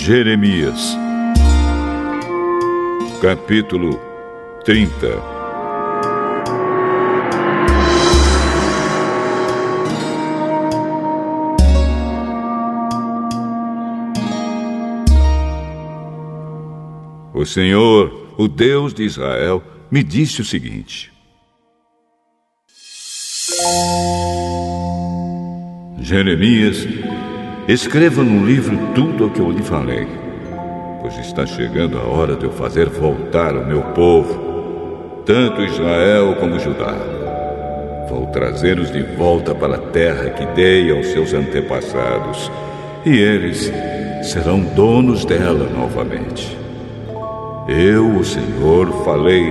Jeremias, capítulo 30. O Senhor, o Deus de Israel, me disse o seguinte: Jeremias, escreva num livro tudo o que eu lhe falei, pois está chegando a hora de eu fazer voltar o meu povo, tanto Israel como Judá. Vou trazê-los de volta para a terra que dei aos seus antepassados, e eles serão donos dela novamente. Eu, o Senhor, falei.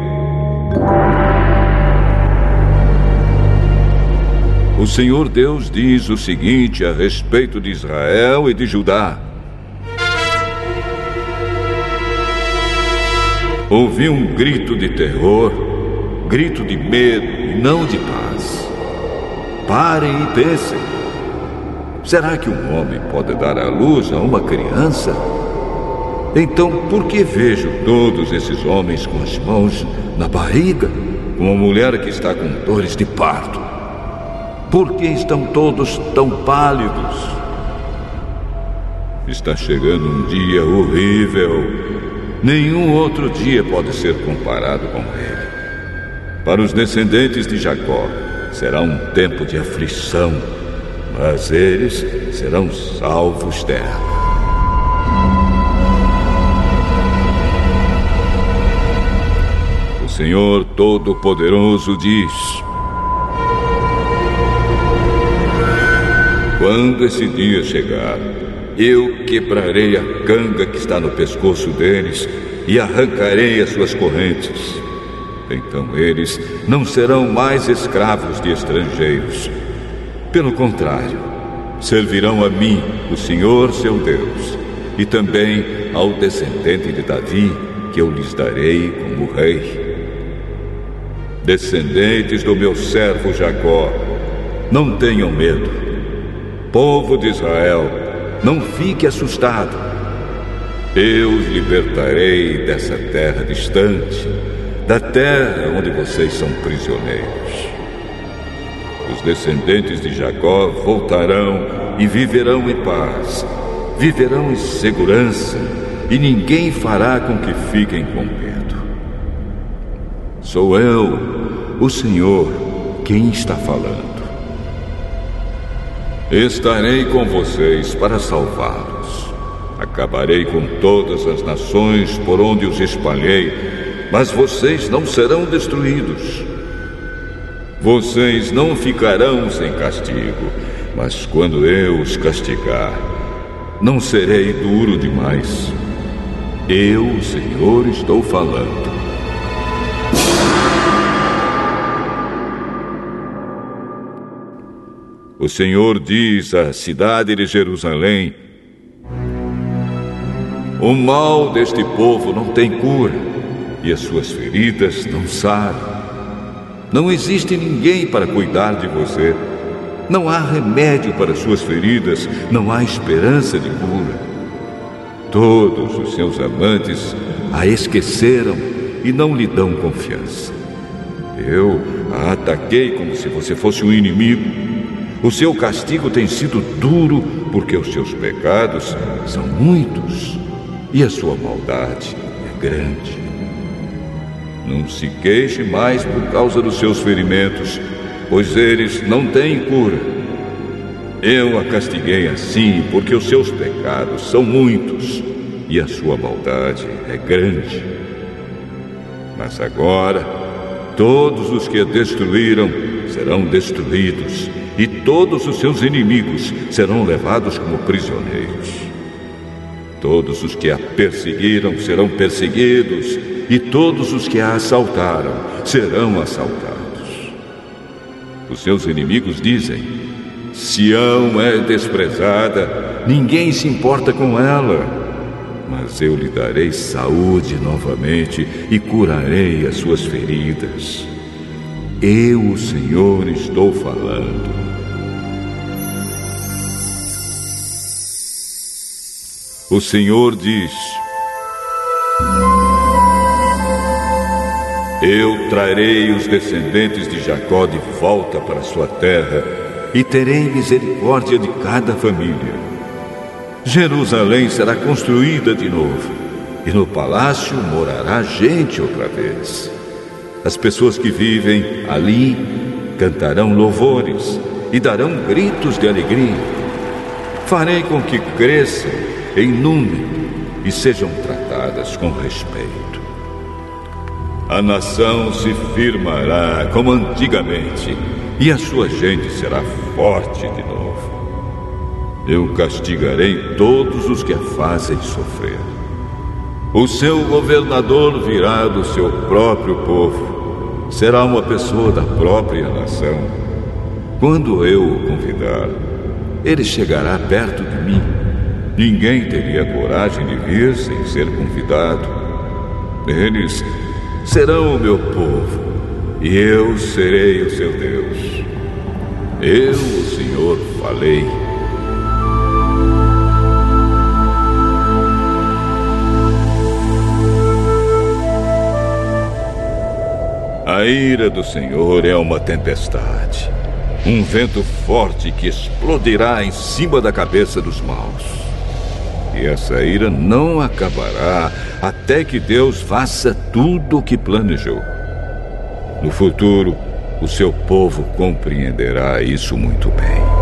O Senhor Deus diz o seguinte a respeito de Israel e de Judá: ouvi um grito de terror, grito de medo e não de paz. Parem e pensem. Será que um homem pode dar à luz a uma criança? Então, por que vejo todos esses homens com as mãos na barriga, como uma mulher que está com dores de parto? Por que estão todos tão pálidos? Está chegando um dia horrível. Nenhum outro dia pode ser comparado com ele. Para os descendentes de Jacó, será um tempo de aflição, mas eles serão salvos dela. O Senhor Todo-Poderoso diz: quando esse dia chegar, eu quebrarei a canga que está no pescoço deles e arrancarei as suas correntes. Então eles não serão mais escravos de estrangeiros. Pelo contrário, servirão a mim, o Senhor seu Deus, e também ao descendente de Davi, que eu lhes darei como rei. Descendentes do meu servo Jacó, não tenham medo. Povo de Israel, não fique assustado. Eu os libertarei dessa terra distante, da terra onde vocês são prisioneiros. Os descendentes de Jacó voltarão e viverão em paz, viverão em segurança, e ninguém fará com que fiquem com medo. Sou eu, o Senhor, quem está falando. Estarei com vocês para salvá-los. Acabarei com todas as nações por onde os espalhei, mas vocês não serão destruídos. Vocês não ficarão sem castigo, mas quando eu os castigar, não serei duro demais. Eu, o Senhor, estou falando. O Senhor diz à cidade de Jerusalém: o mal deste povo não tem cura, e as suas feridas não saram. Não existe ninguém para cuidar de você. Não há remédio para suas feridas, não há esperança de cura. Todos os seus amantes a esqueceram e não lhe dão confiança. Eu a ataquei como se você fosse um inimigo. O seu castigo tem sido duro porque os seus pecados são muitos e a sua maldade é grande. Não se queixe mais por causa dos seus ferimentos, pois eles não têm cura. Eu a castiguei assim porque os seus pecados são muitos e a sua maldade é grande. Mas agora, todos os que a destruíram serão destruídos, e todos os seus inimigos serão levados como prisioneiros. Todos os que a perseguiram serão perseguidos, e todos os que a assaltaram serão assaltados. Os seus inimigos dizem: Sião é desprezada, ninguém se importa com ela. Mas eu lhe darei saúde novamente e curarei as suas feridas. Eu, o Senhor, estou falando. O Senhor diz: eu trarei os descendentes de Jacó de volta para sua terra e terei misericórdia de cada família. Jerusalém será construída de novo e no palácio morará gente outra vez. As pessoas que vivem ali cantarão louvores e darão gritos de alegria. Farei com que cresçam em número e sejam tratadas com respeito. A nação se firmará como antigamente e a sua gente será forte de novo. Eu castigarei todos os que a fazem sofrer. O seu governador virá do seu próprio povo. Será uma pessoa da própria nação. Quando eu o convidar, ele chegará perto de mim. Ninguém teria coragem de vir sem ser convidado. Eles serão o meu povo e eu serei o seu Deus. Eu, o Senhor, falei. A ira do Senhor é uma tempestade, um vento forte que explodirá em cima da cabeça dos maus. E essa ira não acabará até que Deus faça tudo o que planejou. No futuro, o seu povo compreenderá isso muito bem.